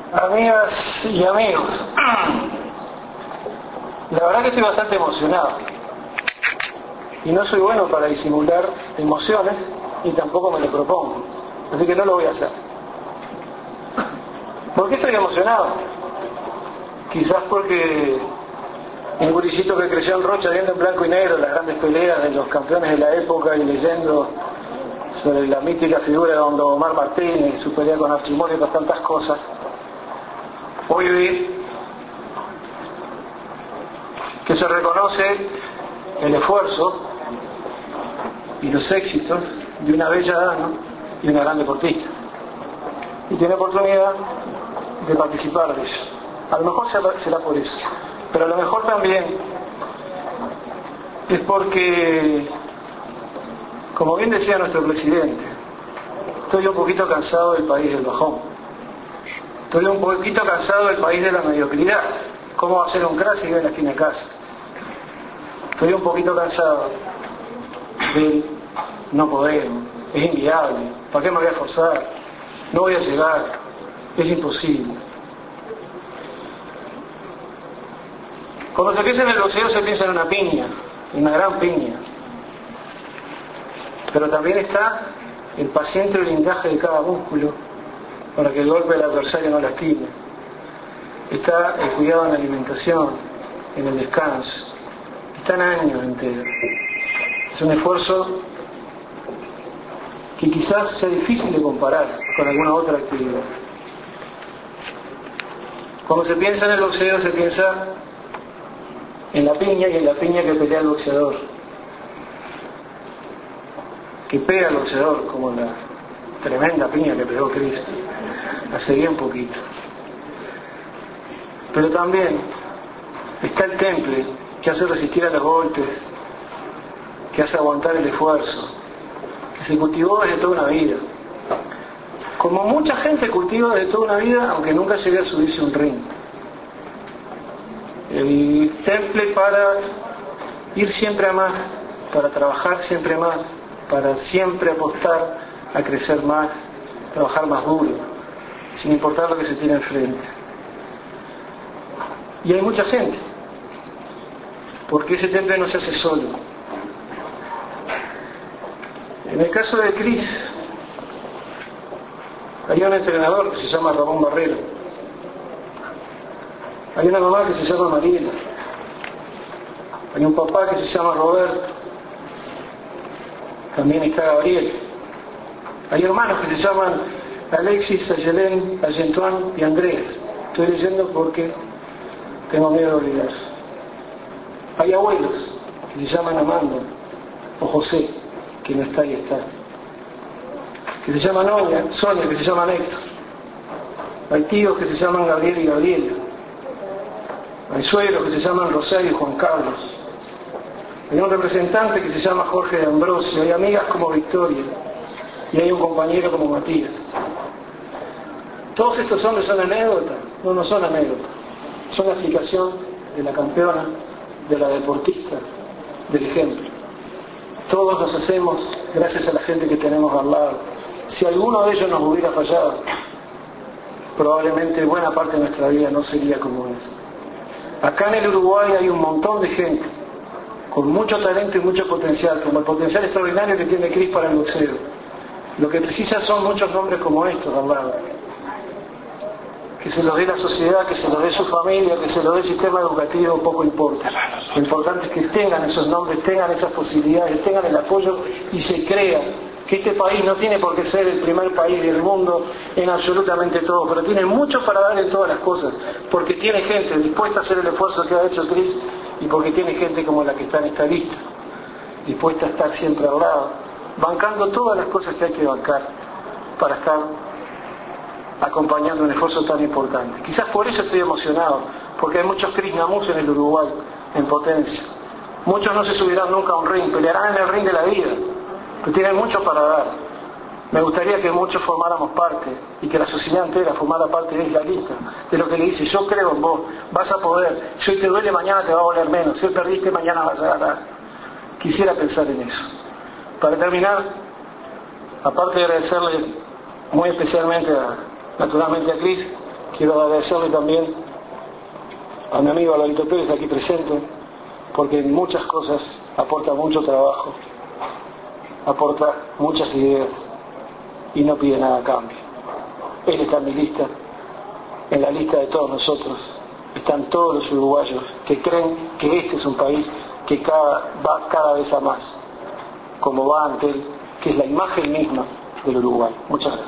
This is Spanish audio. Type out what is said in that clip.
Amigas y amigos, la verdad que estoy bastante emocionado y no soy bueno para disimular emociones y tampoco me lo propongo, así que no lo voy a hacer. ¿Por qué estoy emocionado? Quizás porque un gurillito que creció en Rocha viendo en blanco y negro las grandes peleas de los campeones de la época y leyendo sobre la mítica figura de don Omar Martínez, su pelea con Archimón y otras tantas cosas, hoy vi que se reconoce el esfuerzo y los éxitos de una bella dama y una gran deportista, y tiene oportunidad de participar de ello. A lo mejor será por eso, pero a lo mejor también es porque, como bien decía nuestro presidente, estoy un poquito cansado del país del bajón. Estoy un poquito cansado del país de la mediocridad. ¿Cómo va a ser un crack si vive en la esquina de casa? Estoy un poquito cansado del no poder, es inviable, ¿para qué me voy a esforzar? No voy a llegar, es imposible. Cuando se piensa en el boxeo se piensa en una piña, en una gran piña. Pero también está el paciente blindaje de cada músculo para que el golpe del adversario no lastime. Está el cuidado en la alimentación, en el descanso. Están años enteros. Es un esfuerzo que quizás sea difícil de comparar con alguna otra actividad. Cuando se piensa en el boxeo se piensa en la piña y en la piña que pelea el boxeador, que pega al boxeador, como la tremenda piña que pegó Cristo. La seguí un poquito. Pero también está el temple que hace resistir a los golpes, que hace aguantar el esfuerzo, que se cultivó desde toda una vida. Como mucha gente cultiva desde toda una vida, aunque nunca llegue a subirse a un ring. El temple para ir siempre a más, para trabajar siempre más, para siempre apostar a crecer más, trabajar más duro, sin importar lo que se tiene enfrente. Y hay mucha gente, porque ese temple no se hace solo. En el caso de Cris, hay un entrenador que se llama Ramón Barrero, hay una mamá que se llama Mariela, hay un papá que se llama Roberto, también está Gabriel, hay hermanos que se llaman Alexis, Ayelén, Ayentuán y Andrés. Estoy leyendo porque tengo miedo de olvidar. Hay abuelos que se llaman Amanda o José, que no está y está, que se llaman Sonia, que se llaman Héctor. Hay tíos que se llaman Gabriel y Gabriela. Hay suegros que se llaman Rosario y Juan Carlos. Hay un representante que se llama Jorge de Ambrosio. Hay amigas como Victoria. Y hay un compañero como Matías. ¿Todos estos hombres son anécdotas? No, no son anécdotas. Son la explicación de la campeona, de la deportista, del ejemplo. Todos nos hacemos gracias a la gente que tenemos al lado. Si alguno de ellos nos hubiera fallado, probablemente buena parte de nuestra vida no sería como es. Acá en el Uruguay hay un montón de gente con mucho talento y mucho potencial, como el potencial extraordinario que tiene Cris para el boxeo. Lo que precisa son muchos nombres como estos al lado. Que se los dé la sociedad, que se los dé su familia, que se los dé el sistema educativo, poco importa. Lo importante es que tengan esos nombres, tengan esas posibilidades, tengan el apoyo y se crea que este país no tiene por qué ser el primer país del mundo en absolutamente todo, pero tiene mucho para dar en todas las cosas, porque tiene gente dispuesta a hacer el esfuerzo que ha hecho Cris y porque tiene gente como la que está en esta lista, dispuesta a estar siempre al lado, bancando todas las cosas que hay que bancar para estar acompañando un esfuerzo tan importante. Quizás por eso estoy emocionado, porque hay muchos Cris Namus en el Uruguay, en potencia. Muchos no se subirán nunca a un ring, pelearán en el ring de la vida, pero tienen mucho para dar. Me gustaría que muchos formáramos parte y que la sociedad entera formara parte de la lista, de lo que le dice: yo creo en vos, vas a poder, si hoy te duele mañana te va a doler menos, si hoy perdiste mañana vas a ganar. Quisiera pensar en eso. Para terminar, aparte de agradecerle muy especialmente naturalmente a Cris, Quiero agradecerle también a mi amigo Alvarito Pérez, aquí presente, porque en muchas cosas aporta mucho trabajo, aporta muchas ideas y no pide nada a cambio. Él está en mi lista, en la lista de todos nosotros. Están todos los uruguayos que creen que este es un país que va cada vez a más, como va ante él, que es la imagen misma del Uruguay. Muchas gracias.